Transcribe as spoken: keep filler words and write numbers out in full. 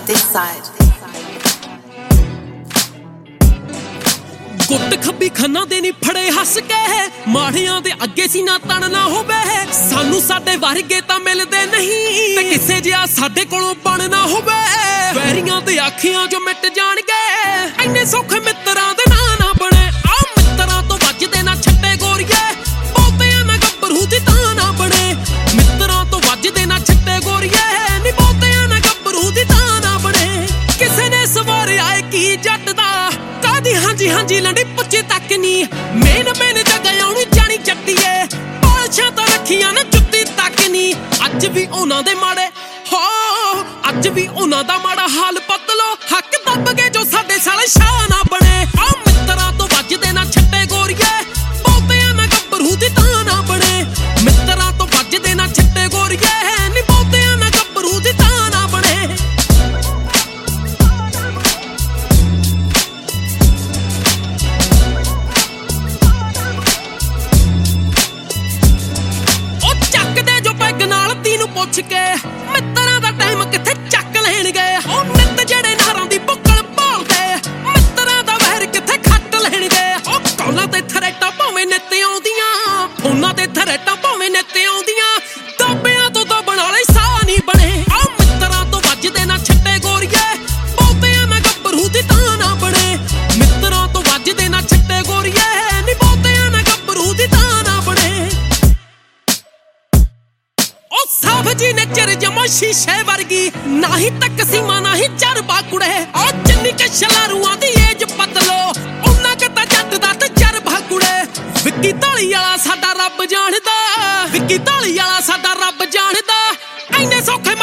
this side. ਗੁੱਟ ਖੱਬੀ ਖੰਨਾ ਦੇ ਨੀ ਫੜੇ ਹੱਸ ਕੇ ਮਾੜਿਆਂ ਦੇ ਅੱਗੇ ਸੀ ਨਾ ਤਣ ਨਾ ਹੋਵੇ ਸਾਨੂੰ ਸਾਡੇ ਵਰਗੇ ਤਾਂ ਮਿਲਦੇ ਨਹੀਂ ਤੇ ਕਿਸੇ ਜਿਹਾ ਸਾਡੇ ਕੋਲੋਂ ਬਣ ਨਾ ਹੋਵੇ ਵੈਰੀਆਂ ਦੇ ਅੱਖੀਆਂ ਜੋ ਮਿਟ ਜਾਣਗੇ ਇੰਨੇ ਸੁੱਖ ਮਿੱਤਰਾਂ ਦੇ ਨਾਂ ਨਾ ਬਣੇ ਆ ਮਿੱਤਰਾਂ ਤੋਂ ਵੱਜਦੇ ਨਾ ਛੱਡੇ ਗੋਰੀਏ ਬਹੁਤਿਆਂ ਨਾ ਗੱਭਰੂ ਦੀ ਤਾਂ ਨਾ ਬਣੇ ਮਿੱਤਰਾਂ ਤੋਂ ਵੱਜਦੇ ਨਾ ਛੱਡੇ ਗੋਰੀਏ ਨੀ ਬਹੁਤਿਆਂ ਨਾ ਗੱਭਰੂ ਦੀ ਤਾਂ ਨਾ ਬਣੇ ਕਿਸੇ ਨੇ ਸਵਾਰਿਆ ਏ ਕੀ ਜੱਟ ਦਾ ਕਾਦੀ ਹਾਂਜੀ ਹਾਂਜੀ ਲੰਡੀ ਪੁੱਛੇ ਤੱਕ ਨੀ ਮੇਨ ਮੇਨ ਜਗ੍ਹਾ ਉਹਨੂੰ ਜਾਣੀ ਜੱਟੀਏ ਪਾਲਸ਼ਾਂ ਤਾਂ ਰੱਖੀਆਂ ਨਾ ਜੁੱਤੀ ਤੱਕ ਨੀ ਅੱਜ ਵੀ ਉਹਨਾਂ ਦੇ ਮਾੜੇ ਹੋ ਅੱਜ ਵੀ ਉਹਨਾਂ ਦਾ ਮਾੜਾ ਹਾਲ ਪਤਲੋ ਹੱਕ ਦੱਬ ਕੇ ਜੋ ਸਾਡੇ ਸਾਲੇ ਸ਼ਾਹ ਨਾ ਬਣੇ ਆ ਮਿੱਤਰਾਂ ਤੋਂ ਵੱਜਦੇ ਨਾ ਛੱਡੇ ਗੋਰੀਏ ਬਹੁਤਿਆਂ ਨਾ ਗੱਭਰੂ ਦੀ ਤਾਂ ਨਾ ਬਣੇ ਮਿੱਤਰਾਂ ਤੋਂ ਵੱਜਦੇ ਨਾ ਛੱਡੇ ਗੋਰੀਏ ਨੀ ਬਹੁਤਿਆਂ ਨਾ ਗੱਭਰੂ ਦੀ ਤਾਂ ਨਾ ਬਣੇ ਪੁੱਛ ਕੇ ਮਿੱਤਰਾਂ ਦਾ ਟਾਈਮ ਕਿੱਥੇ ਚੱਕ ਲੈਣਗੇ ਉਹ ਨਿੱਤ ਜਿਹੜੇ ਨਾਰਾਂ ਦੀ ਬੁੱਕਲ ਭਾਲਦੇ ਮਿੱਤਰਾਂ ਦਾ ਵਹਿਰ ਕਿੱਥੇ ਖੱਟ ਲੈਣਗੇ ਉਹ ਕੌਲਾਂ ਤੇ ਥਰੇਟਾਂ ਭਾਵੇਂ ਨਿੱਤ ਆਉਂਦੀਆਂ ਉਹਨਾਂ ਤੇ ਥਰੇਟਾਂ ਭਾਵੇਂ ਨਿੱਤ ਆਉਂਦੀਆਂ ਦਾਬਿਆਂ ਤੋਂ ਦਬਣ ਵਾਲੇ ਸਾਹ ਨਹੀਂ ਬਣੇ ਆ ਮਿੱਤਰਾਂ ਤੋਂ ਵੱਜਦੇ ਨਾ ਛੱਡੇ ਗੋਰੀਏ ਬਹੁਤਿਆਂ ਨਾ ਗੱਭਰੂ ਦੀ ਤਾਂ ਨਾ ਬਣੇ ਮਿੱਤਰਾਂ ਤੋਂ ਵੱਜਦੇ ਨਾ ਛੱਡੇ ਗੋਰੀਏ ਨੀ ਬਹੁਤਿਆਂ ਨਾ ਗੱਭਰੂ ਦੀ ਤਾਂ ਨਾ ਬਣੇ ਸਾਫ ਜੀ ਨੇ ਚਿਰ ਜਮਾ ਸ਼ੀਸ਼ੇ ਵਰਗੀ ਨਾਹੀਂ ਤੱਕ ਸੀਮਾ ਨਾਹੀਂ ਚਰਬਾ ਕੁੜੇ ਉਹ ਜਿੰਨੀ ਕਿ ਸ਼ਲਾਰੂਆਂ ਦੀ ਏਜ ਪਤਲੋ ਉਹਨਾਂ ਕਿ ਤਾਂ ਜੱਟ ਦਾ ਤੇ ਚਰਬਾ ਕੁੜੇ ਵਿੱਕੀ ਢਾਲੀ ਵਾਲਾ ਸਾਡਾ ਰੱਬ ਜਾਣਦਾ ਵਿੱਕੀ ਢਾਲੀ ਵਾਲਾ ਸਾਡਾ ਰੱਬ ਜਾਣਦਾ ਐਨੇ ਸੌਖੇ